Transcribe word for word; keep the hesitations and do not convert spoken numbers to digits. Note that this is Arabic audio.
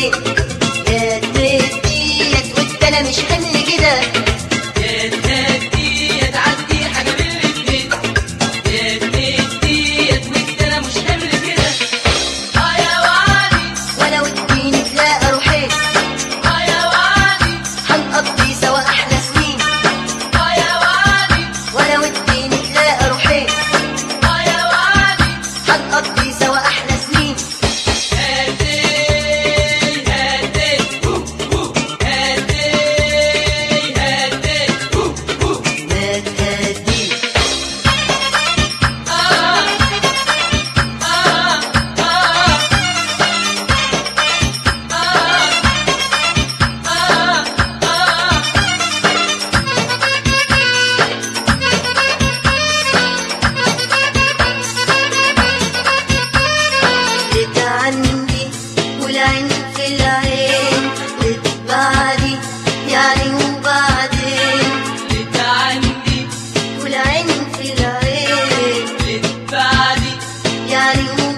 الاتنين. يا تديت وانت انا مش حمل كده، يا تديت عندي حاجة من الاتنين. يا تديت وانت انا مش حمل كده. اه يا وعدي ولو اديني تلاقى روحين، اه يا وعدي هنقضي سوا احلى سنين. اه يا وعدي ولو اديني تلاقى روحين، اه يا وعدي هنقضي سوا احلى سنين. هاتي هاتي هو هو هاتي هاتي هو هو ما تهديش آه آه لك عندي والعين في العين، لتبعدي يعني وبعدين. لك عندي والعين في العين لك بعدي يعني